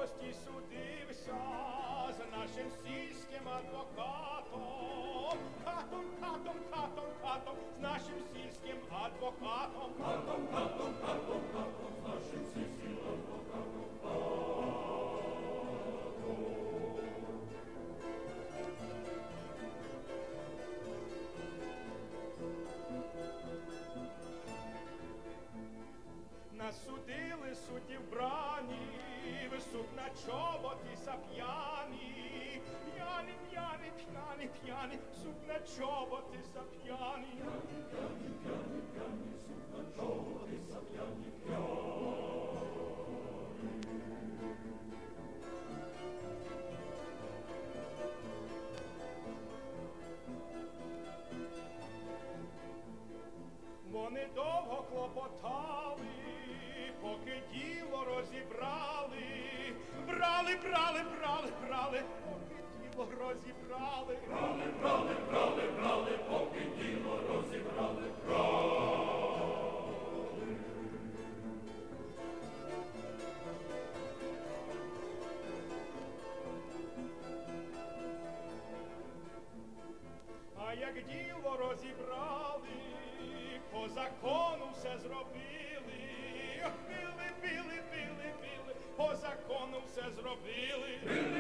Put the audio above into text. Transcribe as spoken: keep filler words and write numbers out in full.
гості судився з нашим сільським адвокатом. Катом, катом, катом, катом, з нашим сільським адвокатом. Катом, катом, катом, катом, з нашим сільським адвокатом. Насудили суддів брані, суд на чоботи сап'яні. П'яні, п'яні, п'яні, п'яні, суд на чоботи сап'яні. П'яні, п'яні, п'яні, суд на чоботи сап'яні, п'яні. Вони довго клопотали, поки діло розібрали. Брали, брали, брали, брали, поки діло розібрали. Брали, брали, брали, брали, поки діло розібрали. Брали. А як діло розібрали, по закону все зробили. Били, били, били, били, по закону все зробили.